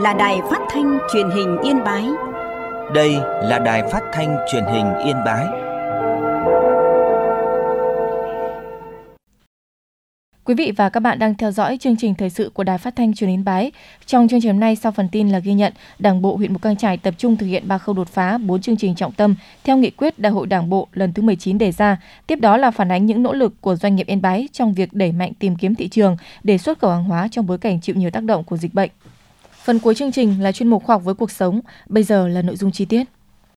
là Đài Phát thanh Truyền hình Yên Bái. Đây là Đài Phát thanh Truyền hình Yên Bái. Quý vị và các bạn đang theo dõi chương trình thời sự của Đài Phát thanh Truyền hình Yên Bái. Trong chương trình hôm nay, sau phần tin là ghi nhận Đảng bộ huyện Mù Cang Chải tập trung thực hiện 3 khâu đột phá, 4 chương trình trọng tâm theo nghị quyết Đại hội Đảng bộ lần thứ 19 đề ra. Tiếp đó là phản ánh những nỗ lực của doanh nghiệp Yên Bái trong việc đẩy mạnh tìm kiếm thị trường để xuất khẩu hàng hóa trong bối cảnh chịu nhiều tác động của dịch bệnh. Phần cuối chương trình là chuyên mục Khoa học với cuộc sống. Bây giờ là nội dung chi tiết.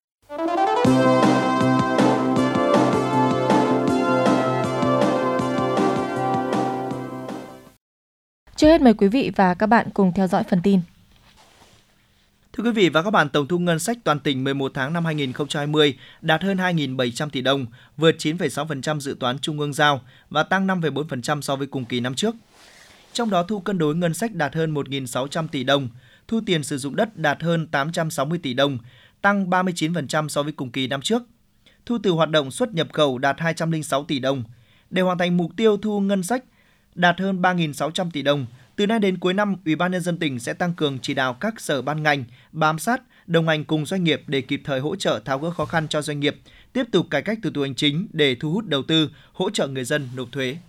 Trước hết mời quý vị và các bạn cùng theo dõi phần tin. Thưa quý vị và các bạn, tổng thu ngân sách toàn tỉnh 11 tháng năm 2020 đạt hơn 2.700 tỷ đồng, vượt 9,6% dự toán Trung ương giao và tăng 5,4% so với cùng kỳ năm trước. Trong đó, thu cân đối ngân sách đạt hơn 1.600 tỷ đồng, thu tiền sử dụng đất đạt hơn 860 tỷ đồng, tăng 39% so với cùng kỳ năm trước. Thu từ hoạt động xuất nhập khẩu đạt 206 tỷ đồng. Để hoàn thành mục tiêu thu ngân sách đạt hơn 3.600 tỷ đồng, từ nay đến cuối năm, Ủy ban nhân dân tỉnh sẽ tăng cường chỉ đạo các sở ban ngành bám sát, đồng hành cùng doanh nghiệp để kịp thời hỗ trợ tháo gỡ khó khăn cho doanh nghiệp, tiếp tục cải cách thủ tục hành chính để thu hút đầu tư, hỗ trợ người dân nộp thuế.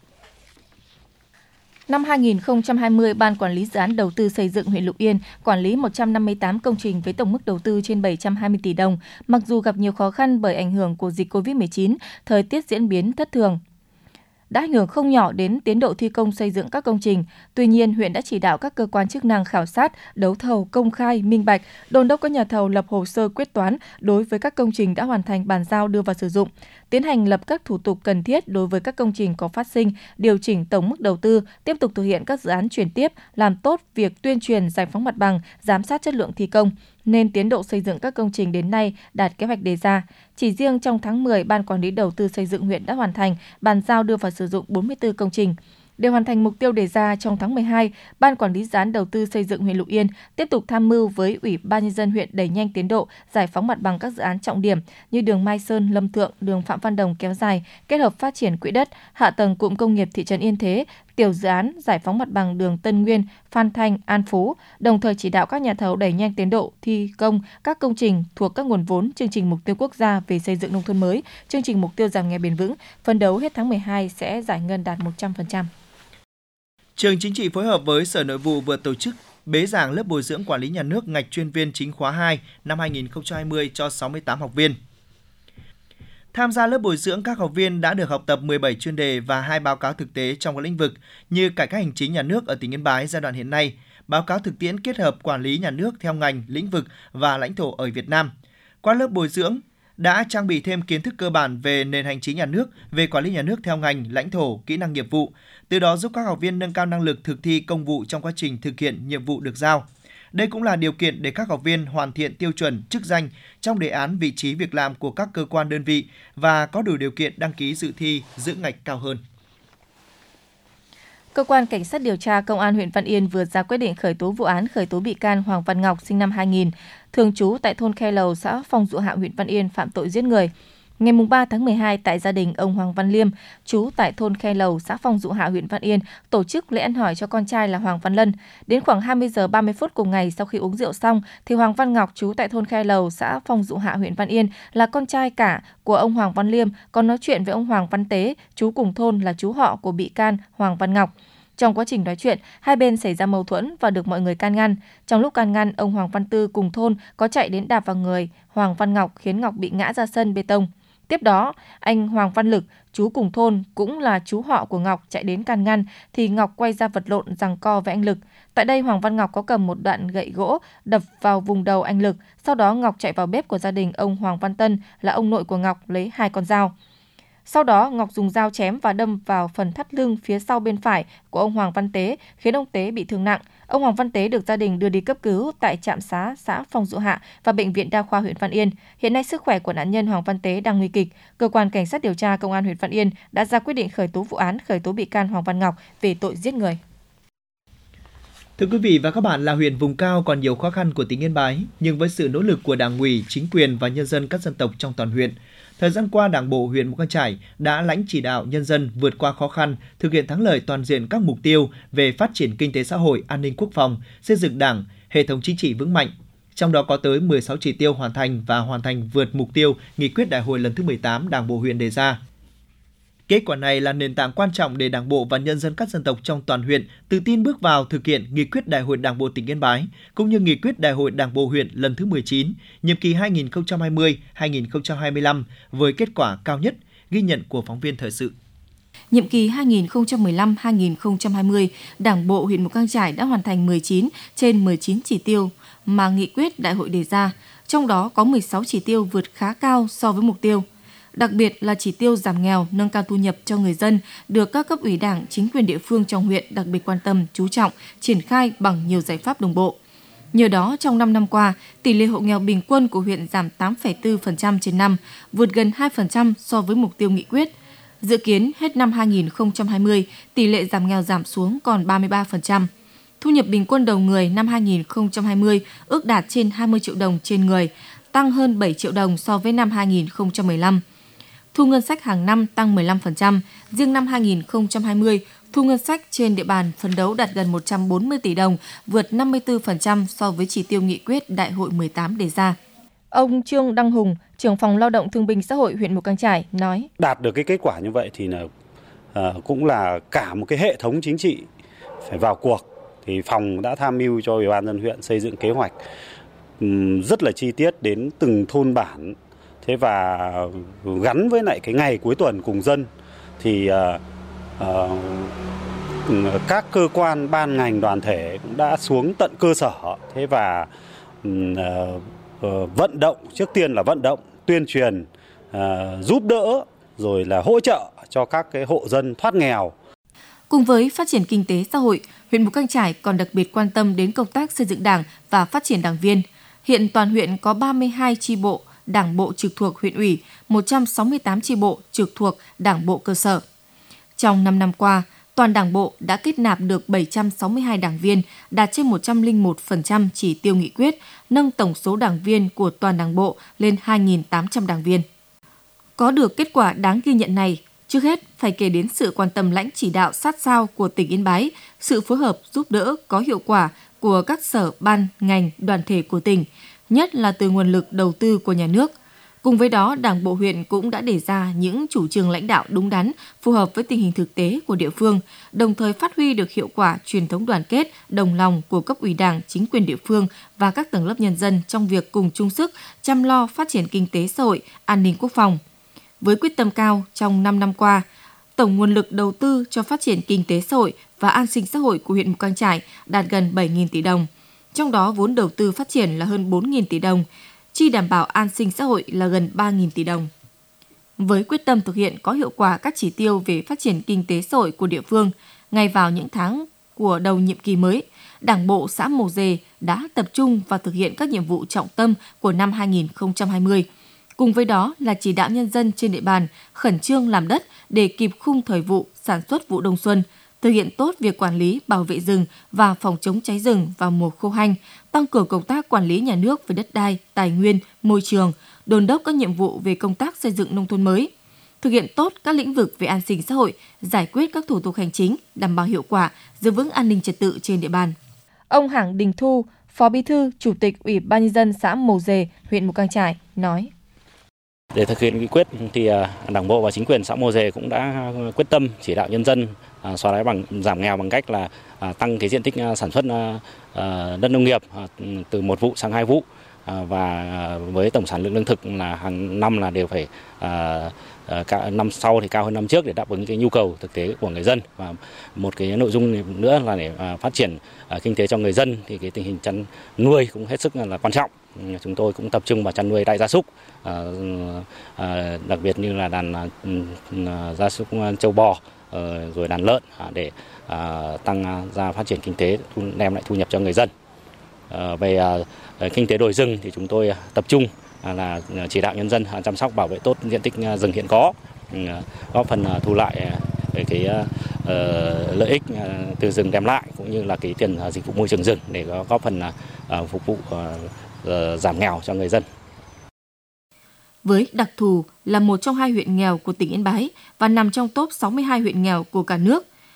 Năm 2020, Ban Quản lý Dự án Đầu tư xây dựng huyện Lục Yên quản lý 158 công trình với tổng mức đầu tư trên 720 tỷ đồng, mặc dù gặp nhiều khó khăn bởi ảnh hưởng của dịch COVID-19, thời tiết diễn biến thất thường, đã ảnh hưởng không nhỏ đến tiến độ thi công xây dựng các công trình. Tuy nhiên, huyện đã chỉ đạo các cơ quan chức năng khảo sát, đấu thầu công khai, minh bạch, đôn đốc các nhà thầu lập hồ sơ quyết toán đối với các công trình đã hoàn thành bàn giao đưa vào sử dụng, tiến hành lập các thủ tục cần thiết đối với các công trình có phát sinh, điều chỉnh tổng mức đầu tư, tiếp tục thực hiện các dự án chuyển tiếp, làm tốt việc tuyên truyền, giải phóng mặt bằng, giám sát chất lượng thi công, nên tiến độ xây dựng các công trình đến nay đạt kế hoạch đề ra. Chỉ riêng trong tháng 10, Ban Quản lý Đầu tư xây dựng huyện đã hoàn thành, bàn giao đưa vào sử dụng 44 công trình. Để hoàn thành mục tiêu đề ra, trong tháng 12, Ban Quản lý Dự án Đầu tư xây dựng huyện Lục Yên tiếp tục tham mưu với Ủy ban nhân dân huyện đẩy nhanh tiến độ giải phóng mặt bằng các dự án trọng điểm như đường Mai Sơn, Lâm Thượng, đường Phạm Văn Đồng kéo dài, kết hợp phát triển quỹ đất, hạ tầng cụm công nghiệp thị trấn Yên Thế, tiểu dự án giải phóng mặt bằng đường Tân Nguyên, Phan Thanh, An Phú, đồng thời chỉ đạo các nhà thầu đẩy nhanh tiến độ thi công các công trình thuộc các nguồn vốn chương trình mục tiêu quốc gia về xây dựng nông thôn mới, chương trình mục tiêu giảm nghèo bền vững, phấn đấu hết tháng 12 sẽ giải ngân đạt 100%. Trường Chính trị phối hợp với Sở Nội vụ vừa tổ chức bế giảng lớp bồi dưỡng quản lý nhà nước ngạch chuyên viên chính khóa 2 năm 2020 cho 68 học viên. Tham gia lớp bồi dưỡng, các học viên đã được học tập 17 chuyên đề và 2 báo cáo thực tế trong các lĩnh vực như cải cách hành chính nhà nước ở tỉnh Yên Bái giai đoạn hiện nay, báo cáo thực tiễn kết hợp quản lý nhà nước theo ngành, lĩnh vực và lãnh thổ ở Việt Nam. Qua lớp bồi dưỡng, đã trang bị thêm kiến thức cơ bản về nền hành chính nhà nước, về quản lý nhà nước theo ngành, lãnh thổ, kỹ năng nghiệp vụ, từ đó giúp các học viên nâng cao năng lực thực thi công vụ trong quá trình thực hiện nhiệm vụ được giao. Đây cũng là điều kiện để các học viên hoàn thiện tiêu chuẩn, chức danh trong đề án vị trí việc làm của các cơ quan đơn vị và có đủ điều kiện đăng ký dự thi giữ ngạch cao hơn. Cơ quan Cảnh sát điều tra Công an huyện Văn Yên vừa ra quyết định khởi tố vụ án khởi tố bị can Hoàng Văn Ngọc sinh năm 2000, thường trú tại thôn Khe Lầu, xã Phong Dụ Hạ, huyện Văn Yên phạm tội giết người. Ngày 3 tháng 12, tại gia đình ông Hoàng Văn Liêm, trú tại thôn Khe Lầu, xã Phong Dụ Hạ, huyện Văn Yên, tổ chức lễ ăn hỏi cho con trai là Hoàng Văn Lân. Đến khoảng 20 giờ 30 phút cùng ngày, sau khi uống rượu xong, thì Hoàng Văn Ngọc, trú tại thôn Khe Lầu, xã Phong Dụ Hạ, huyện Văn Yên, là con trai cả của ông Hoàng Văn Liêm, còn nói chuyện với ông Hoàng Văn Tế, trú cùng thôn, là chú họ của bị can Hoàng Văn Ngọc. Trong quá trình nói chuyện, hai bên xảy ra mâu thuẫn và được mọi người can ngăn. Trong lúc can ngăn, ông Hoàng Văn Tư cùng thôn có chạy đến đạp vào người Hoàng Văn Ngọc khiến Ngọc bị ngã ra sân bê tông. Tiếp đó, anh Hoàng Văn Lực, chú cùng thôn cũng là chú họ của Ngọc chạy đến can ngăn thì Ngọc quay ra vật lộn giằng co với anh Lực. Tại đây Hoàng Văn Ngọc có cầm một đoạn gậy gỗ đập vào vùng đầu anh Lực. Sau đó Ngọc chạy vào bếp của gia đình ông Hoàng Văn Tân là ông nội của Ngọc lấy 2 con dao. Sau đó, Ngọc dùng dao chém và đâm vào phần thắt lưng phía sau bên phải của ông Hoàng Văn Tế, khiến ông Tế bị thương nặng. Ông Hoàng Văn Tế được gia đình đưa đi cấp cứu tại trạm xá xã Phong Dụ Hạ và Bệnh viện Đa khoa huyện Văn Yên. Hiện nay, sức khỏe của nạn nhân Hoàng Văn Tế đang nguy kịch. Cơ quan Cảnh sát điều tra Công an huyện Văn Yên đã ra quyết định khởi tố vụ án, khởi tố bị can Hoàng Văn Ngọc về tội giết người. Thưa quý vị và các bạn, là huyện vùng cao còn nhiều khó khăn của tỉnh Yên Bái, nhưng với sự nỗ lực của Đảng ủy, chính quyền và nhân dân các dân tộc trong toàn huyện, thời gian qua Đảng bộ huyện Mù Cang Chải đã lãnh chỉ đạo nhân dân vượt qua khó khăn, thực hiện thắng lợi toàn diện các mục tiêu về phát triển kinh tế xã hội, an ninh quốc phòng, xây dựng Đảng, hệ thống chính trị vững mạnh. Trong đó có tới 16 chỉ tiêu hoàn thành và hoàn thành vượt mục tiêu nghị quyết đại hội lần thứ 18 Đảng bộ huyện đề ra. Kết quả này là nền tảng quan trọng để Đảng bộ và nhân dân các dân tộc trong toàn huyện tự tin bước vào thực hiện nghị quyết Đại hội Đảng bộ tỉnh Yên Bái cũng như nghị quyết Đại hội Đảng bộ huyện lần thứ 19, nhiệm kỳ 2020-2025 với kết quả cao nhất, ghi nhận của phóng viên thời sự. Nhiệm kỳ 2015-2020, Đảng bộ huyện Mù Cang Chải đã hoàn thành 19 trên 19 chỉ tiêu mà nghị quyết đại hội đề ra, trong đó có 16 chỉ tiêu vượt khá cao so với mục tiêu. Đặc biệt là chỉ tiêu giảm nghèo, nâng cao thu nhập cho người dân được các cấp ủy Đảng, chính quyền địa phương trong huyện đặc biệt quan tâm, chú trọng, triển khai bằng nhiều giải pháp đồng bộ. Nhờ đó, trong 5 năm qua, tỷ lệ hộ nghèo bình quân của huyện giảm 8,4% trên năm, vượt gần 2% so với mục tiêu nghị quyết. Dự kiến hết năm 2020, tỷ lệ giảm nghèo giảm xuống còn 33%. Thu nhập bình quân đầu người năm 2020 ước đạt trên 20 triệu đồng trên người, tăng hơn 7 triệu đồng so với năm 2015. Thu ngân sách hàng năm tăng 15%, riêng năm 2020, thu ngân sách trên địa bàn phấn đấu đạt gần 140 tỷ đồng, vượt 54% so với chỉ tiêu nghị quyết Đại hội 18 đề ra. Ông Trương Đăng Hùng, trưởng phòng Lao động Thương binh Xã hội huyện Mù Cang Chải nói: Đạt được cái kết quả như vậy thì cũng là cả một cái hệ thống chính trị phải vào cuộc. Thì phòng đã tham mưu cho Ủy ban nhân dân huyện xây dựng kế hoạch rất là chi tiết đến từng thôn bản. Thế và gắn với lại cái ngày cuối tuần cùng dân thì các cơ quan ban ngành đoàn thể cũng đã xuống tận cơ sở. Thế và vận động, trước tiên là vận động, tuyên truyền, giúp đỡ rồi là hỗ trợ cho các cái hộ dân thoát nghèo. Cùng với phát triển kinh tế xã hội, huyện Mù Cang Chải còn đặc biệt quan tâm đến công tác xây dựng Đảng và phát triển đảng viên. Hiện toàn huyện có 32 chi bộ Đảng bộ trực thuộc huyện ủy, 168 chi bộ trực thuộc Đảng bộ cơ sở. Trong 5 năm qua, toàn Đảng bộ đã kết nạp được 762 đảng viên, đạt trên 101% chỉ tiêu nghị quyết, nâng tổng số đảng viên của toàn Đảng bộ lên 2.800 đảng viên. Có được kết quả đáng ghi nhận này, trước hết phải kể đến sự quan tâm lãnh chỉ đạo sát sao của tỉnh Yên Bái, sự phối hợp giúp đỡ có hiệu quả của các sở, ban, ngành, đoàn thể của tỉnh, nhất là từ nguồn lực đầu tư của nhà nước. Cùng với đó, Đảng bộ huyện cũng đã đề ra những chủ trương lãnh đạo đúng đắn, phù hợp với tình hình thực tế của địa phương, đồng thời phát huy được hiệu quả truyền thống đoàn kết, đồng lòng của cấp ủy Đảng, chính quyền địa phương và các tầng lớp nhân dân trong việc cùng chung sức chăm lo phát triển kinh tế xã hội, an ninh quốc phòng. Với quyết tâm cao trong 5 năm qua, tổng nguồn lực đầu tư cho phát triển kinh tế xã hội và an sinh xã hội của huyện Mù Cang Chải đạt gần 7.000 tỷ đồng. Trong đó vốn đầu tư phát triển là hơn 4.000 tỷ đồng, chi đảm bảo an sinh xã hội là gần 3.000 tỷ đồng. Với quyết tâm thực hiện có hiệu quả các chỉ tiêu về phát triển kinh tế xã hội của địa phương, ngay vào những tháng của đầu nhiệm kỳ mới, Đảng bộ xã Mồ Dề đã tập trung vào thực hiện các nhiệm vụ trọng tâm của năm 2020. Cùng với đó là chỉ đạo nhân dân trên địa bàn khẩn trương làm đất để kịp khung thời vụ sản xuất vụ đông xuân, thực hiện tốt việc quản lý, bảo vệ rừng và phòng chống cháy rừng vào mùa khô hanh, tăng cường công tác quản lý nhà nước về đất đai, tài nguyên, môi trường, đôn đốc các nhiệm vụ về công tác xây dựng nông thôn mới, thực hiện tốt các lĩnh vực về an sinh xã hội, giải quyết các thủ tục hành chính, đảm bảo hiệu quả, giữ vững an ninh trật tự trên địa bàn. Ông Hảng Đình Thu, Phó Bí thư, Chủ tịch Ủy ban nhân dân xã Mồ Dề, huyện Mù Cang Chải nói: Để thực hiện nghị quyết thì Đảng bộ và chính quyền xã Mồ Dề cũng đã quyết tâm chỉ đạo nhân dân xóa đói bằng giảm nghèo bằng cách là tăng cái diện tích sản xuất đất nông nghiệp từ 1 vụ sang 2 vụ, và với tổng sản lượng lương thực là hàng năm là đều phải năm sau thì cao hơn năm trước để đáp ứng cái nhu cầu thực tế của người dân. Và một cái nội dung nữa là để phát triển kinh tế cho người dân thì cái tình hình chăn nuôi cũng hết sức là quan trọng. Chúng tôi cũng tập trung vào chăn nuôi đại gia súc, đặc biệt như là đàn gia súc trâu bò, rồi đàn lợn để tăng ra phát triển kinh tế, đem lại thu nhập cho người dân. Về kinh tế đồi rừng thì chúng tôi tập trung là chỉ đạo nhân dân chăm sóc bảo vệ tốt diện tích rừng hiện có, góp phần thu lại cái lợi ích từ rừng đem lại, cũng như là cái tiền dịch vụ môi trường rừng để góp phần phục vụ giảm nghèo cho người dân. Với đặc thù là một trong 2 huyện nghèo của tỉnh Yên Bái và nằm trong top 62 huyện nghèo của cả nước,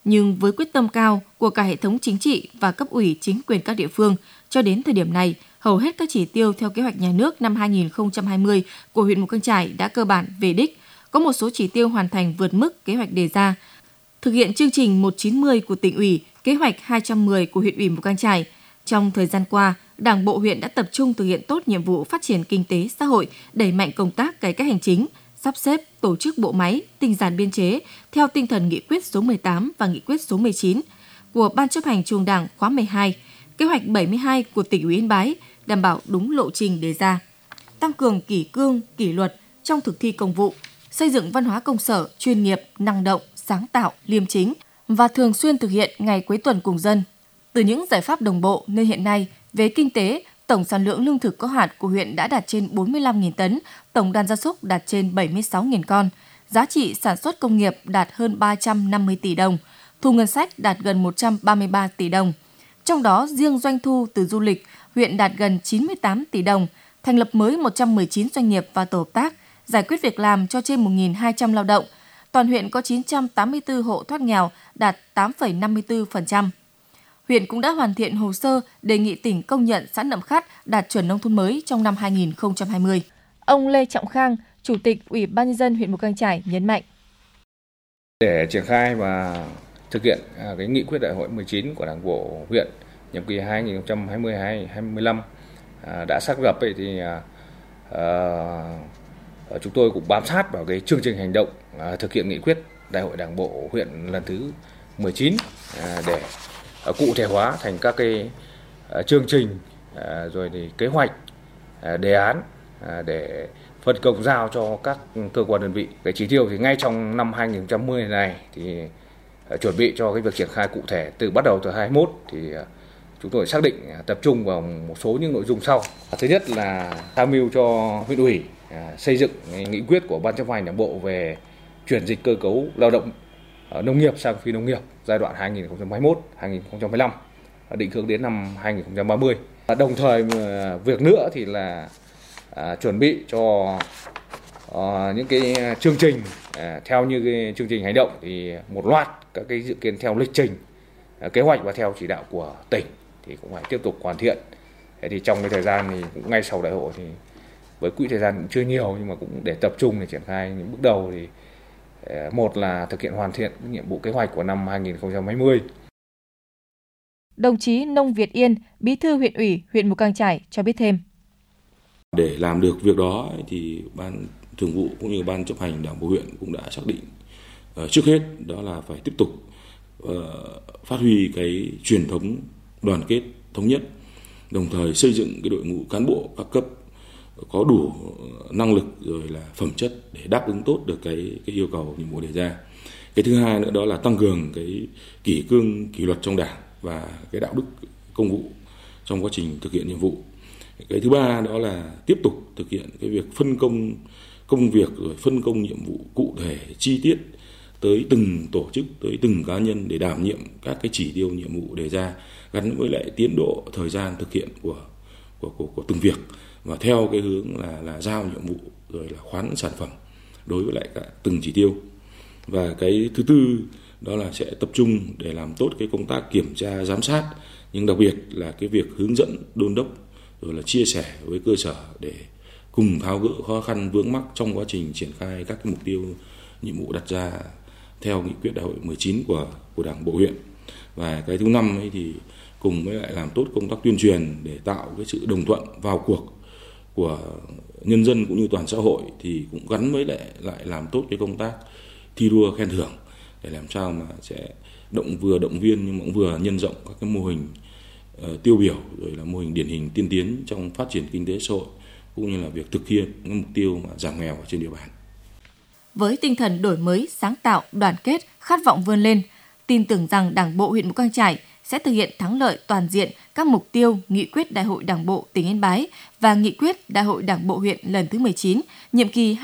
Nhưng với quyết tâm cao của cả hệ thống chính trị và cấp ủy chính quyền các địa phương, cho đến thời điểm này, hầu hết các chỉ tiêu theo kế hoạch nhà nước năm 2020 của huyện Mù Cang Chải đã cơ bản về đích. Có một số chỉ tiêu hoàn thành vượt mức kế hoạch đề ra. Thực hiện chương trình 190 của tỉnh ủy, kế hoạch 210 của huyện ủy Mù Cang Chải. Trong thời gian qua, Đảng bộ huyện đã tập trung thực hiện tốt nhiệm vụ phát triển kinh tế xã hội, đẩy mạnh công tác cải cách hành chính, sắp xếp tổ chức bộ máy, tinh giản biên chế theo tinh thần nghị quyết số 18 và nghị quyết số 19 của Ban chấp hành Trung ương Đảng khóa 12, kế hoạch 72 của tỉnh ủy Yên Bái đảm bảo đúng lộ trình đề ra. Tăng cường kỷ cương, kỷ luật trong thực thi công vụ, xây dựng văn hóa công sở chuyên nghiệp, năng động, sáng tạo, liêm chính và thường xuyên thực hiện ngày cuối tuần cùng dân. Từ những giải pháp đồng bộ nên hiện nay, về kinh tế, tổng sản lượng lương thực có hạt của huyện đã đạt trên 45.000 tấn, tổng đàn gia súc đạt trên 76.000 con, giá trị sản xuất công nghiệp đạt hơn 350 tỷ đồng, thu ngân sách đạt gần 133 tỷ đồng. Trong đó, riêng doanh thu từ du lịch, huyện đạt gần 98 tỷ đồng, thành lập mới 119 doanh nghiệp và tổ hợp tác, giải quyết việc làm cho trên 1.200 lao động. Toàn huyện có 984 hộ thoát nghèo, đạt 8,54%. Huyện cũng đã hoàn thiện hồ sơ đề nghị tỉnh công nhận xã Nậm Khắt đạt chuẩn nông thôn mới trong năm 2020. Ông Lê Trọng Khang, Chủ tịch Ủy ban nhân dân huyện Mù Cang Chải nhấn mạnh. Để triển khai và thực hiện cái nghị quyết đại hội 19 của Đảng bộ huyện nhiệm kỳ 2020-2025 đã xác lập thì chúng tôi cũng bám sát vào cái chương trình hành động thực hiện nghị quyết đại hội Đảng bộ huyện lần thứ 19 để cụ thể hóa thành các cái chương trình rồi thì kế hoạch, đề án để phân công giao cho các cơ quan đơn vị. Cái chỉ tiêu thì ngay trong năm 2020 này thì chuẩn bị cho cái việc triển khai cụ thể bắt đầu từ 21 thì chúng tôi xác định tập trung vào một số những nội dung sau. Thứ nhất là tham mưu cho huyện ủy xây dựng nghị quyết của Ban chấp hành Đảng bộ về chuyển dịch cơ cấu lao động nông nghiệp sang phi nông nghiệp giai đoạn 2021-2025 định hướng đến năm 2030. Đồng thời việc nữa thì là chuẩn bị cho những cái chương trình theo như cái chương trình hành động thì một loạt các cái dự kiến theo lịch trình, kế hoạch và theo chỉ đạo của tỉnh thì cũng phải tiếp tục hoàn thiện. Thế thì trong cái thời gian thì cũng ngay sau đại hội thì với quỹ thời gian cũng chưa nhiều nhưng mà cũng để tập trung để triển khai những bước đầu thì một là thực hiện hoàn thiện nhiệm vụ kế hoạch của năm 2020. Đồng chí Nông Việt Yên, Bí thư huyện ủy huyện Mù Cang Chải cho biết thêm. Để làm được việc đó thì Ban Thường vụ cũng như Ban chấp hành Đảng bộ huyện cũng đã xác định trước hết đó là phải tiếp tục phát huy cái truyền thống đoàn kết thống nhất, đồng thời xây dựng cái đội ngũ cán bộ các cấp có đủ năng lực rồi là phẩm chất để đáp ứng tốt được cái yêu cầu nhiệm vụ đề ra. Cái thứ hai nữa đó là tăng cường cái kỷ cương kỷ luật trong Đảng và cái đạo đức công vụ trong quá trình thực hiện nhiệm vụ. Cái thứ ba đó là tiếp tục thực hiện cái việc phân công công việc rồi phân công nhiệm vụ cụ thể chi tiết tới từng tổ chức, tới từng cá nhân để đảm nhiệm các cái chỉ tiêu nhiệm vụ đề ra gắn với lại tiến độ thời gian thực hiện của từng việc và theo cái hướng là giao nhiệm vụ rồi là khoán sản phẩm đối với lại cả từng chỉ tiêu. Và cái thứ tư đó là sẽ tập trung để làm tốt cái công tác kiểm tra giám sát, nhưng đặc biệt là cái việc hướng dẫn đôn đốc rồi là chia sẻ với cơ sở để cùng tháo gỡ khó khăn vướng mắc trong quá trình triển khai các cái mục tiêu nhiệm vụ đặt ra theo nghị quyết đại hội 19 của Đảng bộ huyện. Và cái thứ năm ấy thì cùng với lại làm tốt công tác tuyên truyền để tạo cái sự đồng thuận vào cuộc của nhân dân cũng như toàn xã hội, thì cũng gắn với lại làm tốt cái công tác thi đua khen thưởng để làm sao mà sẽ động viên nhưng cũng vừa nhân rộng các cái mô hình tiêu biểu rồi là mô hình điển hình tiên tiến trong phát triển kinh tế xã hội cũng như là việc thực hiện những mục tiêu mà giảm nghèo ở trên địa bàn. Với tinh thần đổi mới, sáng tạo, đoàn kết, khát vọng vươn lên, tin tưởng rằng Đảng bộ huyện Mù Cang Chải sẽ thực hiện thắng lợi toàn diện các mục tiêu nghị quyết Đại hội Đảng bộ tỉnh Yên Bái và nghị quyết Đại hội Đảng bộ huyện lần thứ 19, nhiệm kỳ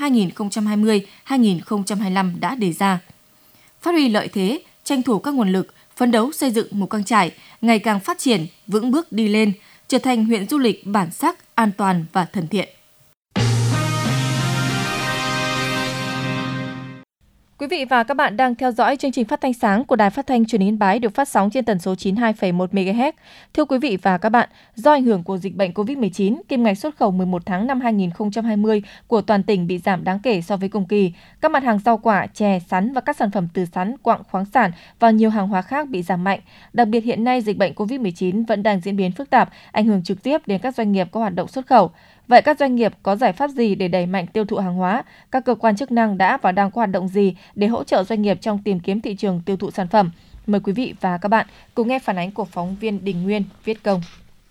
2020-2025 đã đề ra. Phát huy lợi thế, tranh thủ các nguồn lực, phấn đấu xây dựng Mù Cang Chải ngày càng phát triển, vững bước đi lên, trở thành huyện du lịch bản sắc, an toàn và thân thiện. Quý vị và các bạn đang theo dõi chương trình phát thanh sáng của Đài Phát thanh Truyền hình Yên Bái được phát sóng trên tần số 92,1 MHz. Thưa quý vị và các bạn, do ảnh hưởng của dịch bệnh COVID-19, kim ngạch xuất khẩu 11 tháng năm 2020 của toàn tỉnh bị giảm đáng kể so với cùng kỳ. Các mặt hàng rau quả, chè, sắn và các sản phẩm từ sắn, quặng, khoáng sản và nhiều hàng hóa khác bị giảm mạnh. Đặc biệt hiện nay dịch bệnh COVID-19 vẫn đang diễn biến phức tạp, ảnh hưởng trực tiếp đến các doanh nghiệp có hoạt động xuất khẩu. Vậy các doanh nghiệp có giải pháp gì để đẩy mạnh tiêu thụ hàng hóa? Các cơ quan chức năng đã và đang có hoạt động gì để hỗ trợ doanh nghiệp trong tìm kiếm thị trường tiêu thụ sản phẩm? Mời quý vị và các bạn cùng nghe phản ánh của phóng viên Đình Nguyên, viết công.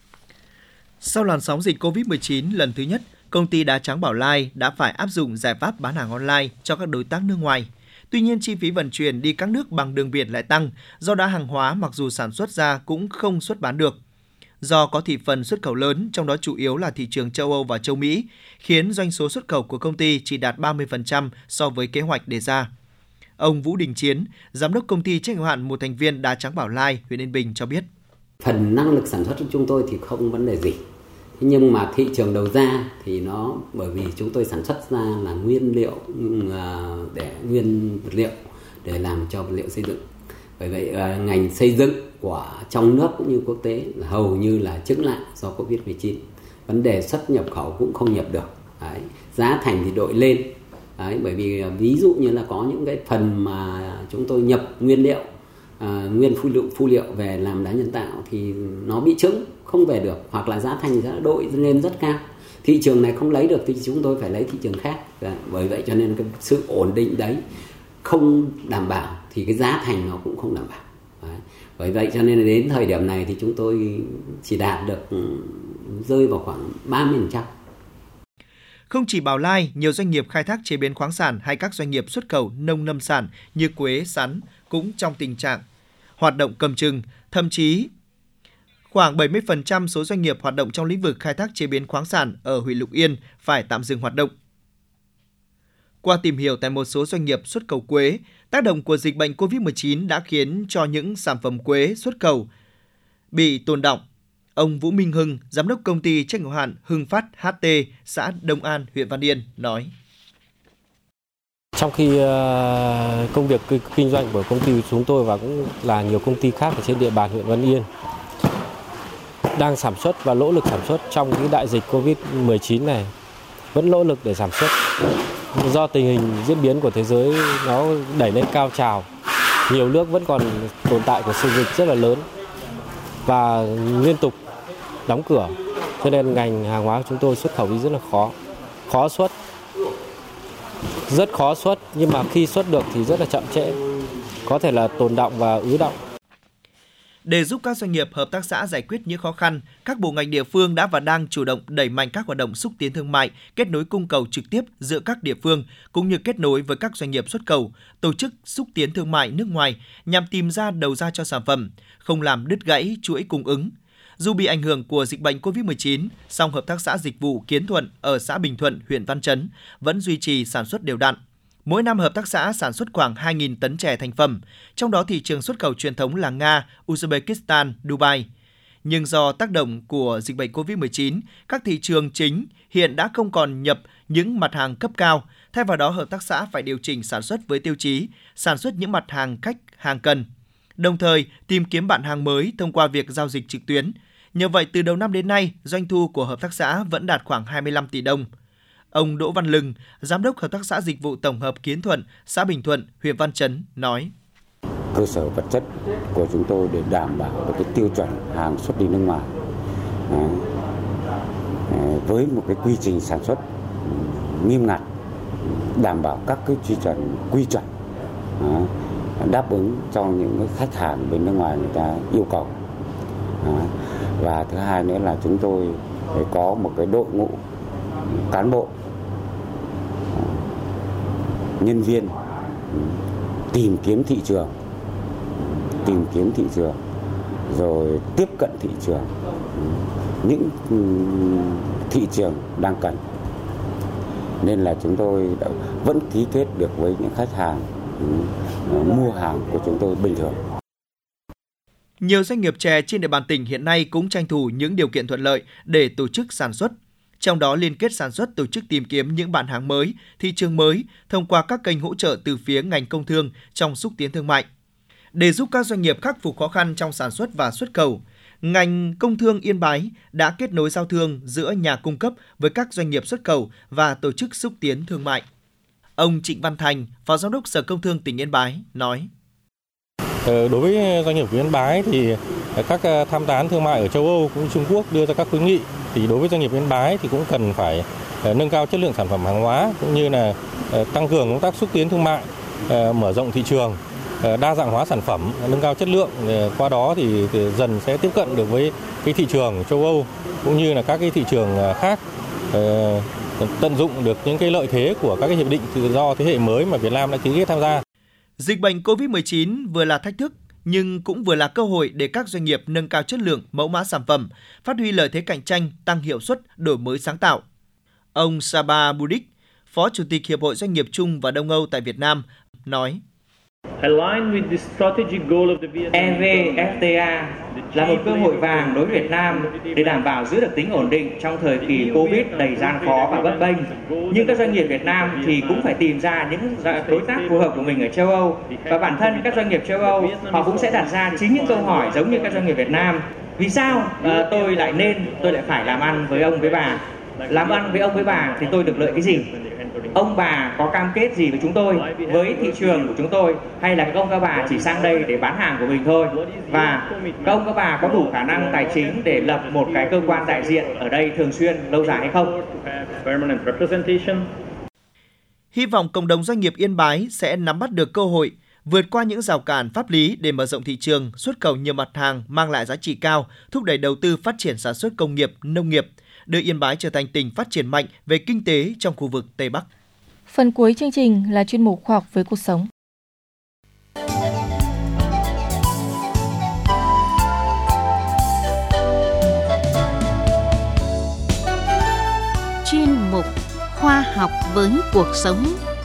Sau làn sóng dịch COVID-19 lần thứ nhất, công ty đá trắng Bảo Lai đã phải áp dụng giải pháp bán hàng online cho các đối tác nước ngoài. Tuy nhiên, chi phí vận chuyển đi các nước bằng đường biển lại tăng, do đó hàng hóa mặc dù sản xuất ra cũng không xuất bán được. Do có thị phần xuất khẩu lớn, trong đó chủ yếu là thị trường châu Âu và châu Mỹ, khiến doanh số xuất khẩu của công ty chỉ đạt 30% so với kế hoạch đề ra. Ông Vũ Đình Chiến, giám đốc công ty trách nhiệm hữu hạn một thành viên đá trắng Bảo Lai, huyện Yên Bình cho biết. Phần năng lực sản xuất của chúng tôi thì không vấn đề gì. Nhưng mà thị trường đầu ra thì nó bởi vì chúng tôi sản xuất ra là nguyên liệu để nguyên vật liệu để làm cho vật liệu xây dựng. Bởi vậy ngành xây dựng của trong nước cũng như quốc tế là hầu như là chững lại do Covid-19. Vấn đề xuất nhập khẩu cũng không nhập được. Đấy. Giá thành thì đội lên. Đấy. Bởi vì ví dụ như là có những cái phần mà chúng tôi nhập nguyên liệu, nguyên phụ liệu về làm đá nhân tạo thì nó bị chững, không về được. Hoặc là giá thành sẽ đội lên rất cao. Thị trường này không lấy được thì chúng tôi phải lấy thị trường khác. Đấy. Bởi vậy cho nên cái sự ổn định đấy không đảm bảo thì cái giá thành nó cũng không đảm bảo. Đấy. Bởi vậy cho nên đến thời điểm này thì chúng tôi chỉ đạt được rơi vào khoảng 30%. Không chỉ Bảo Lai, nhiều doanh nghiệp khai thác chế biến khoáng sản hay các doanh nghiệp xuất khẩu nông lâm sản như quế, sắn cũng trong tình trạng hoạt động cầm chừng, thậm chí khoảng 70% số doanh nghiệp hoạt động trong lĩnh vực khai thác chế biến khoáng sản ở huyện Lục Yên phải tạm dừng hoạt động. Qua tìm hiểu tại một số doanh nghiệp xuất khẩu quế, tác động của dịch bệnh COVID-19 đã khiến cho những sản phẩm quế xuất khẩu bị tồn đọng. Ông Vũ Minh Hưng, giám đốc công ty trách nhiệm hữu hạn Hưng Phát HT, xã Đông An, huyện Văn Yên nói: Trong khi công việc kinh doanh của công ty chúng tôi và cũng là nhiều công ty khác ở trên địa bàn huyện Văn Yên đang sản xuất và nỗ lực sản xuất trong cái đại dịch COVID-19 này, vẫn nỗ lực để sản xuất. Do tình hình diễn biến của thế giới nó đẩy lên cao trào, nhiều nước vẫn còn tồn tại của sự dịch rất là lớn và liên tục đóng cửa, cho nên ngành hàng hóa của chúng tôi xuất khẩu đi rất là khó xuất, rất khó xuất, nhưng mà khi xuất được thì rất là chậm trễ, có thể là tồn đọng và ứ đọng. Để giúp các doanh nghiệp, hợp tác xã giải quyết những khó khăn, các bộ ngành địa phương đã và đang chủ động đẩy mạnh các hoạt động xúc tiến thương mại, kết nối cung cầu trực tiếp giữa các địa phương, cũng như kết nối với các doanh nghiệp xuất khẩu, tổ chức xúc tiến thương mại nước ngoài nhằm tìm ra đầu ra cho sản phẩm, không làm đứt gãy chuỗi cung ứng. Dù bị ảnh hưởng của dịch bệnh COVID-19, song Hợp tác xã Dịch vụ Kiến Thuận ở xã Bình Thuận, huyện Văn Chấn vẫn duy trì sản xuất đều đặn. Mỗi năm hợp tác xã sản xuất khoảng 2.000 tấn chè thành phẩm, trong đó thị trường xuất khẩu truyền thống là Nga, Uzbekistan, Dubai. Nhưng do tác động của dịch bệnh COVID-19, các thị trường chính hiện đã không còn nhập những mặt hàng cấp cao. Thay vào đó, hợp tác xã phải điều chỉnh sản xuất với tiêu chí sản xuất những mặt hàng khách hàng cần, đồng thời tìm kiếm bạn hàng mới thông qua việc giao dịch trực tuyến. Nhờ vậy, từ đầu năm đến nay, doanh thu của hợp tác xã vẫn đạt khoảng 25 tỷ đồng. Ông Đỗ Văn Lừng, Giám đốc Hợp tác xã Dịch vụ Tổng hợp Kiến Thuận, xã Bình Thuận, huyện Văn Chấn nói: Cơ sở vật chất của chúng tôi để đảm bảo được cái tiêu chuẩn hàng xuất đi nước ngoài với một cái quy trình sản xuất nghiêm ngặt, đảm bảo các cái quy chuẩn đáp ứng cho những cái khách hàng bên nước ngoài người ta yêu cầu. Và thứ hai nữa là chúng tôi phải có một cái đội ngũ cán bộ, nhân viên tìm kiếm thị trường rồi tiếp cận thị trường, những thị trường đang cần, nên là chúng tôi vẫn ký kết được với những khách hàng mua hàng của chúng tôi bình thường. Nhiều doanh nghiệp chè trên địa bàn tỉnh hiện nay cũng tranh thủ những điều kiện thuận lợi để tổ chức sản xuất. trong đó liên kết sản xuất, tổ chức tìm kiếm những bản hàng mới, thị trường mới thông qua các kênh hỗ trợ từ phía ngành công thương trong xúc tiến thương mại. Để giúp các doanh nghiệp khắc phục khó khăn trong sản xuất và xuất khẩu, ngành công thương Yên Bái đã kết nối giao thương giữa nhà cung cấp với các doanh nghiệp xuất khẩu và tổ chức xúc tiến thương mại. Ông Trịnh Văn Thành, Phó Giám đốc Sở Công Thương tỉnh Yên Bái nói: Đối với doanh nghiệp của Yên Bái thì các tham tán thương mại ở châu Âu cũng Trung Quốc đưa ra các khuyến nghị, thì đối với doanh nghiệp Yên Bái thì cũng cần phải nâng cao chất lượng sản phẩm hàng hóa, cũng như là tăng cường công tác xúc tiến thương mại, mở rộng thị trường, đa dạng hóa sản phẩm, nâng cao chất lượng. Qua đó thì dần sẽ tiếp cận được với cái thị trường châu Âu cũng như là các cái thị trường khác, tận dụng được những cái lợi thế của các cái hiệp định tự do thế hệ mới mà Việt Nam đã ký kết tham gia. Dịch bệnh COVID-19 vừa là thách thức nhưng cũng vừa là cơ hội để các doanh nghiệp nâng cao chất lượng, mẫu mã sản phẩm, phát huy lợi thế cạnh tranh, tăng hiệu suất, đổi mới sáng tạo. Ông Saba Budik, Phó Chủ tịch Hiệp hội Doanh nghiệp Trung và Đông Âu tại Việt Nam, nói: EVFTA là một cơ hội vàng đối với Việt Nam để đảm bảo giữ được tính ổn định trong thời kỳ Covid đầy gian khó và bấp bênh. Nhưng các doanh nghiệp Việt Nam thì cũng phải tìm ra những đối tác phù hợp của mình ở châu Âu. Và bản thân các doanh nghiệp châu Âu, họ cũng sẽ đặt ra chính những câu hỏi giống như các doanh nghiệp Việt Nam. Vì sao tôi lại phải làm ăn với ông với bà? Làm ăn với ông với bà thì tôi được lợi cái gì? Ông bà có cam kết gì với chúng tôi, với thị trường của chúng tôi, hay là các ông các bà chỉ sang đây để bán hàng của mình thôi? Và các ông các bà có đủ khả năng tài chính để lập một cái cơ quan đại diện ở đây thường xuyên, lâu dài hay không? Hy vọng cộng đồng doanh nghiệp Yên Bái sẽ nắm bắt được cơ hội, vượt qua những rào cản pháp lý để mở rộng thị trường, xuất khẩu nhiều mặt hàng mang lại giá trị cao, thúc đẩy đầu tư phát triển sản xuất công nghiệp, nông nghiệp, đưa Yên Bái trở thành tỉnh phát triển mạnh về kinh tế trong khu vực Tây Bắc. Phần cuối chương trình là chuyên mục Khoa học với cuộc sống. Chuyên mục Khoa học với cuộc sống.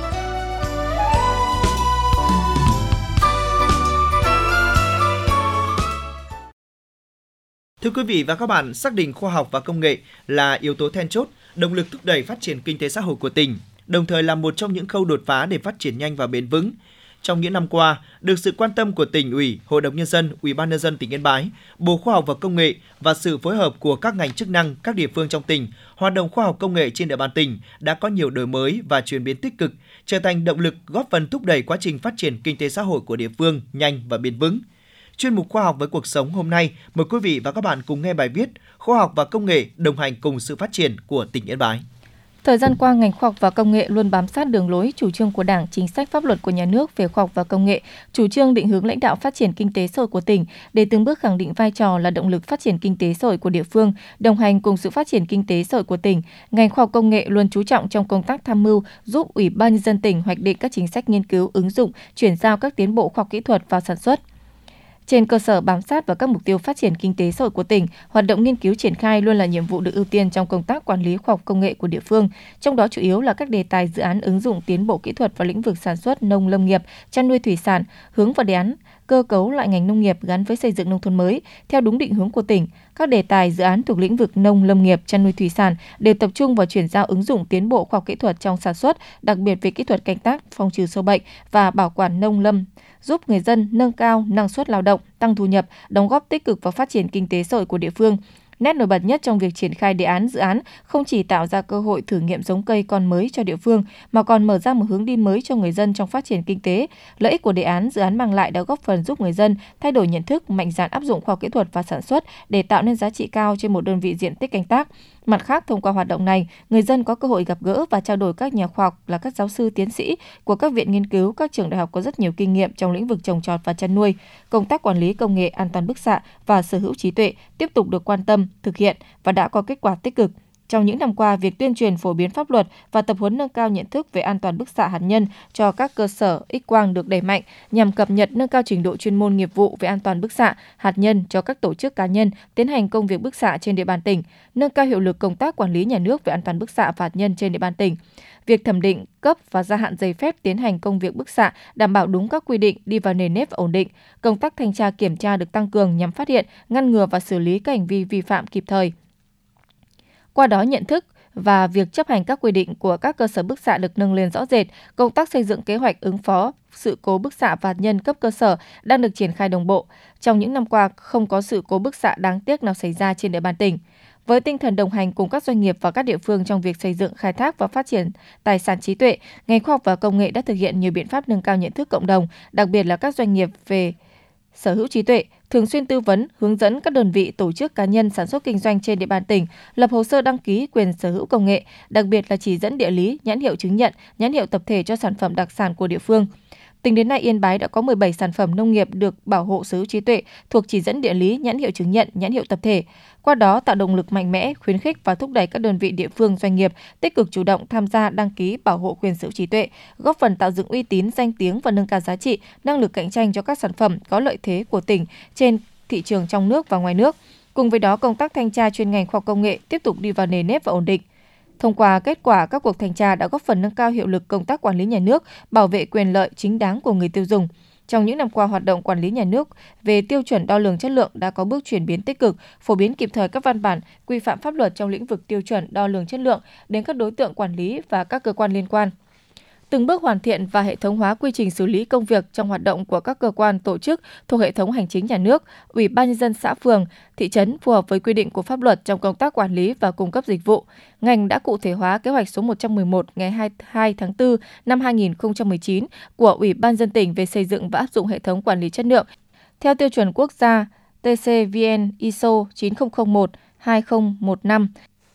Thưa quý vị và các bạn, xác định khoa học và công nghệ là yếu tố then chốt, động lực thúc đẩy phát triển kinh tế xã hội của tỉnh, đồng thời là một trong những khâu đột phá để phát triển nhanh và bền vững. Trong những năm qua, được sự quan tâm của Tỉnh ủy, Hội đồng Nhân dân, Ủy ban Nhân dân tỉnh Yên Bái, Bộ Khoa học và Công nghệ và sự phối hợp của các ngành chức năng, các địa phương trong tỉnh, hoạt động khoa học công nghệ trên địa bàn tỉnh đã có nhiều đổi mới và chuyển biến tích cực, trở thành động lực góp phần thúc đẩy quá trình phát triển kinh tế xã hội của địa phương nhanh và bền vững. Chuyên mục Khoa học với cuộc sống hôm nay, mời quý vị và các bạn cùng nghe bài viết Khoa học và công nghệ đồng hành cùng sự phát triển của tỉnh Yên Bái. Thời gian qua, ngành khoa học và công nghệ luôn bám sát đường lối, chủ trương của Đảng, chính sách pháp luật của nhà nước về khoa học và công nghệ, chủ trương định hướng lãnh đạo phát triển kinh tế xã hội của tỉnh để từng bước khẳng định vai trò là động lực phát triển kinh tế xã hội của địa phương, đồng hành cùng sự phát triển kinh tế xã hội của tỉnh. Ngành khoa học công nghệ luôn chú trọng trong công tác tham mưu, giúp Ủy ban Nhân dân tỉnh hoạch định các chính sách nghiên cứu, ứng dụng, chuyển giao các tiến bộ khoa học kỹ thuật vào sản xuất. Trên cơ sở bám sát vào các mục tiêu phát triển kinh tế xã hội của tỉnh, hoạt động nghiên cứu triển khai luôn là nhiệm vụ được ưu tiên trong công tác quản lý khoa học công nghệ của địa phương, trong đó chủ yếu là các đề tài dự án ứng dụng tiến bộ kỹ thuật vào lĩnh vực sản xuất, nông lâm nghiệp, chăn nuôi thủy sản, hướng vào đề án cơ cấu lại ngành nông nghiệp gắn với xây dựng nông thôn mới theo đúng định hướng của tỉnh. Các đề tài dự án thuộc lĩnh vực nông lâm nghiệp, chăn nuôi thủy sản đều tập trung vào chuyển giao ứng dụng tiến bộ khoa học kỹ thuật trong sản xuất, đặc biệt về kỹ thuật canh tác, phòng trừ sâu bệnh và bảo quản nông lâm, giúp người dân nâng cao năng suất lao động, tăng thu nhập, đóng góp tích cực vào phát triển kinh tế xã hội của địa phương. Nét nổi bật nhất trong việc triển khai đề án dự án không chỉ tạo ra cơ hội thử nghiệm giống cây con mới cho địa phương mà còn mở ra một hướng đi mới cho người dân trong phát triển kinh tế. Lợi ích của đề án dự án mang lại đã góp phần giúp người dân thay đổi nhận thức, mạnh dạn áp dụng khoa học kỹ thuật và sản xuất để tạo nên giá trị cao trên một đơn vị diện tích canh tác. Mặt khác, thông qua hoạt động này, người dân có cơ hội gặp gỡ và trao đổi các nhà khoa học là các giáo sư, tiến sĩ của các viện nghiên cứu, các trường đại học có rất nhiều kinh nghiệm trong lĩnh vực trồng trọt và chăn nuôi. Công tác quản lý công nghệ an toàn bức xạ và sở hữu trí tuệ tiếp tục được quan tâm, thực hiện và đã có kết quả tích cực. Trong những năm qua, việc tuyên truyền phổ biến pháp luật và tập huấn nâng cao nhận thức về an toàn bức xạ hạt nhân cho các cơ sở X-quang được đẩy mạnh nhằm cập nhật nâng cao trình độ chuyên môn nghiệp vụ về an toàn bức xạ hạt nhân cho các tổ chức cá nhân tiến hành công việc bức xạ trên địa bàn tỉnh, nâng cao hiệu lực công tác quản lý nhà nước về an toàn bức xạ và hạt nhân trên địa bàn tỉnh. Việc thẩm định, cấp và gia hạn giấy phép tiến hành công việc bức xạ đảm bảo đúng các quy định, đi vào nền nếp và ổn định. Công tác thanh tra kiểm tra được tăng cường nhằm phát hiện, ngăn ngừa và xử lý các hành vi vi phạm kịp thời. Qua đó nhận thức và việc chấp hành các quy định của các cơ sở bức xạ được nâng lên rõ rệt, công tác xây dựng kế hoạch ứng phó sự cố bức xạ và hạt nhân cấp cơ sở đang được triển khai đồng bộ. Trong những năm qua, không có sự cố bức xạ đáng tiếc nào xảy ra trên địa bàn tỉnh. Với tinh thần đồng hành cùng các doanh nghiệp và các địa phương trong việc xây dựng, khai thác và phát triển tài sản trí tuệ, ngành khoa học và công nghệ đã thực hiện nhiều biện pháp nâng cao nhận thức cộng đồng, đặc biệt là các doanh nghiệp về sở hữu trí tuệ, thường xuyên tư vấn, hướng dẫn các đơn vị, tổ chức, cá nhân sản xuất kinh doanh trên địa bàn tỉnh lập hồ sơ đăng ký quyền sở hữu công nghệ, đặc biệt là chỉ dẫn địa lý, nhãn hiệu chứng nhận, nhãn hiệu tập thể cho sản phẩm đặc sản của địa phương. Tính đến nay, Yên Bái đã có 17 sản phẩm nông nghiệp được bảo hộ sở hữu trí tuệ thuộc chỉ dẫn địa lý, nhãn hiệu chứng nhận, nhãn hiệu tập thể. Qua đó tạo động lực mạnh mẽ, khuyến khích và thúc đẩy các đơn vị địa phương, doanh nghiệp tích cực chủ động tham gia đăng ký bảo hộ quyền sở hữu trí tuệ, góp phần tạo dựng uy tín, danh tiếng và nâng cao giá trị, năng lực cạnh tranh cho các sản phẩm có lợi thế của tỉnh trên thị trường trong nước và ngoài nước. Cùng với đó, công tác thanh tra chuyên ngành khoa học công nghệ tiếp tục đi vào nề nếp và ổn định. Thông qua kết quả các cuộc thanh tra đã góp phần nâng cao hiệu lực công tác quản lý nhà nước, bảo vệ quyền lợi chính đáng của người tiêu dùng. Trong những năm qua, hoạt động quản lý nhà nước về tiêu chuẩn đo lường chất lượng đã có bước chuyển biến tích cực, phổ biến kịp thời các văn bản, quy phạm pháp luật trong lĩnh vực tiêu chuẩn đo lường chất lượng đến các đối tượng quản lý và các cơ quan liên quan. Từng bước hoàn thiện và hệ thống hóa quy trình xử lý công việc trong hoạt động của các cơ quan, tổ chức thuộc hệ thống hành chính nhà nước, Ủy ban nhân dân xã, phường, thị trấn phù hợp với quy định của pháp luật trong công tác quản lý và cung cấp dịch vụ. Ngành đã cụ thể hóa kế hoạch số 111 ngày 22 tháng 4 năm 2019 của Ủy ban nhân dân tỉnh về xây dựng và áp dụng hệ thống quản lý chất lượng theo tiêu chuẩn quốc gia TCVN ISO 9001-2015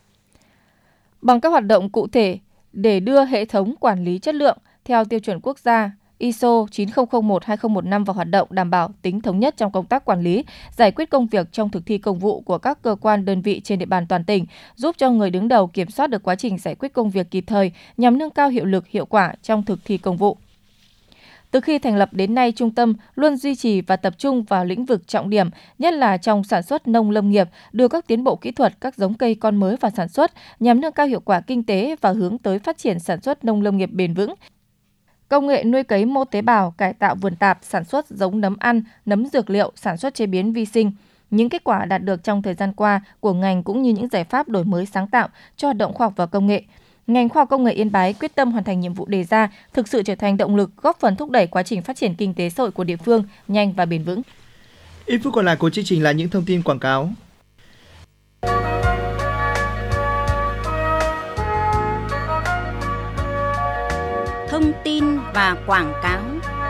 bằng các hoạt động cụ thể để đưa hệ thống quản lý chất lượng theo tiêu chuẩn quốc gia ISO 9001-2015 vào hoạt động, đảm bảo tính thống nhất trong công tác quản lý, giải quyết công việc trong thực thi công vụ của các cơ quan đơn vị trên địa bàn toàn tỉnh, giúp cho người đứng đầu kiểm soát được quá trình giải quyết công việc kịp thời nhằm nâng cao hiệu lực, hiệu quả trong thực thi công vụ. Từ khi thành lập đến nay, trung tâm luôn duy trì và tập trung vào lĩnh vực trọng điểm, nhất là trong sản xuất nông lâm nghiệp, đưa các tiến bộ kỹ thuật, các giống cây con mới vào sản xuất nhằm nâng cao hiệu quả kinh tế và hướng tới phát triển sản xuất nông lâm nghiệp bền vững. Công nghệ nuôi cấy mô tế bào, cải tạo vườn tạp, sản xuất giống nấm ăn, nấm dược liệu, sản xuất chế biến vi sinh. Những kết quả đạt được trong thời gian qua của ngành cũng như những giải pháp đổi mới sáng tạo cho hoạt động khoa học và công nghệ. Ngành khoa học công nghệ Yên Bái quyết tâm hoàn thành nhiệm vụ đề ra, thực sự trở thành động lực góp phần thúc đẩy quá trình phát triển kinh tế xã hội của địa phương nhanh và bền vững. Ít phút còn lại của chương trình là những thông tin quảng cáo. Thông tin và quảng cáo.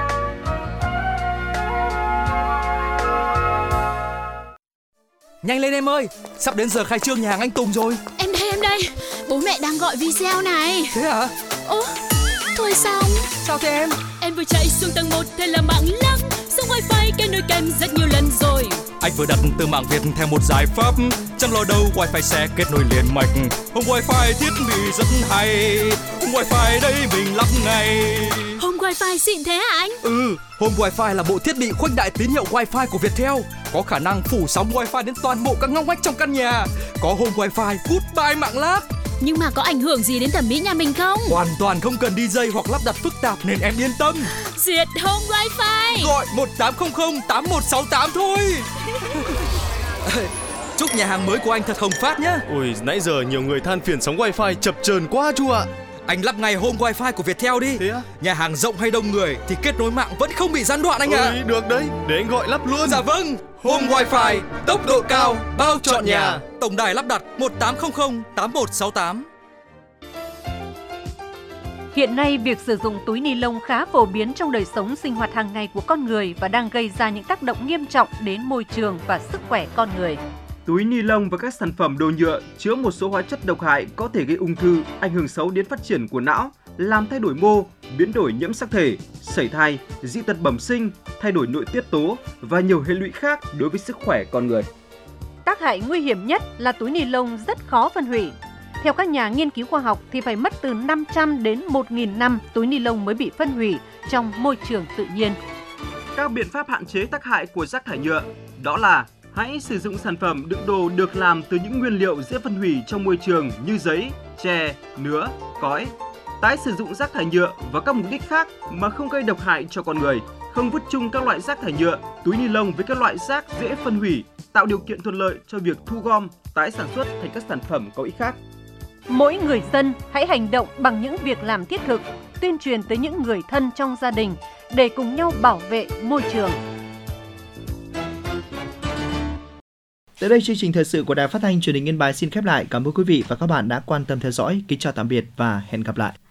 Nhanh lên em ơi, sắp đến giờ khai trương nhà hàng anh Tùng rồi. Em đây, bố mẹ đang gọi video này. Thế hả? Ố, thôi xong. Sao thế em? Em vừa chạy xuống tầng 1, thế là mạng lắc. Dùng wifi kết nối kèm rất nhiều lần rồi. Anh vừa đặt từ mạng Việt theo một giải pháp, chẳng lo đâu wifi sẽ kết nối liền mạch. Home wifi thiết bị rất hay, home wifi đây mình lắp ngay. Home wifi xịn thế hả anh? Home wifi là bộ thiết bị khuếch đại tín hiệu wifi của Viettel, có khả năng phủ sóng wifi đến toàn bộ các ngóc ngách trong căn nhà. Có home wifi goodbye mạng lát. Nhưng mà có ảnh hưởng gì đến thẩm mỹ nhà mình không? Hoàn toàn không cần DJ hoặc lắp đặt phức tạp nên em yên tâm. Duyệt home wifi. Gọi 1800-8168 thôi. Chúc nhà hàng mới của anh thật hồng phát nhé. Ôi, nãy giờ nhiều người than phiền sóng wifi chập chờn quá chú ạ. Anh lắp ngay home wifi của Viettel đi. Thế á? Nhà hàng rộng hay đông người thì kết nối mạng vẫn không bị gián đoạn anh ạ. Được đấy, để anh gọi lắp luôn. Dạ vâng, home wifi, tốc độ cao, bao trọn nhà. Tổng đài lắp đặt 1800-8168. Hiện nay, việc sử dụng túi ni lông khá phổ biến trong đời sống sinh hoạt hàng ngày của con người và đang gây ra những tác động nghiêm trọng đến môi trường và sức khỏe con người. Túi ni lông và các sản phẩm đồ nhựa chứa một số hóa chất độc hại có thể gây ung thư, ảnh hưởng xấu đến phát triển của não, làm thay đổi mô, biến đổi nhiễm sắc thể, sẩy thai, dị tật bẩm sinh, thay đổi nội tiết tố và nhiều hệ lụy khác đối với sức khỏe con người. Tác hại nguy hiểm nhất là túi ni lông rất khó phân hủy. Theo các nhà nghiên cứu khoa học thì phải mất từ 500 đến 1.000 năm túi ni lông mới bị phân hủy trong môi trường tự nhiên. Các biện pháp hạn chế tác hại của rác thải nhựa đó là hãy sử dụng sản phẩm đựng đồ được làm từ những nguyên liệu dễ phân hủy trong môi trường như giấy, tre, nứa, cói. Tái sử dụng rác thải nhựa vào các mục đích khác mà không gây độc hại cho con người. Không vứt chung các loại rác thải nhựa, túi ni lông với các loại rác dễ phân hủy, tạo điều kiện thuận lợi cho việc thu gom, tái sản xuất thành các sản phẩm có ích khác. Mỗi người dân hãy hành động bằng những việc làm thiết thực, tuyên truyền tới những người thân trong gia đình để cùng nhau bảo vệ môi trường. Tới đây chương trình thời sự của Đài Phát thanh Truyền hình Yên Bái xin khép lại. Cảm ơn quý vị và các bạn đã quan tâm theo dõi. Kính chào tạm biệt và hẹn gặp lại.